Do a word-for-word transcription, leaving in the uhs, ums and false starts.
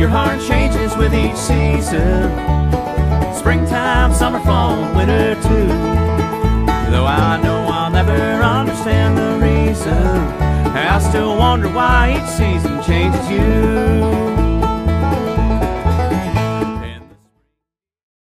Your heart changes with each season, springtime, summer, fall, winter too. Though I know I'll never understand the reason, I still wonder why each season changes you.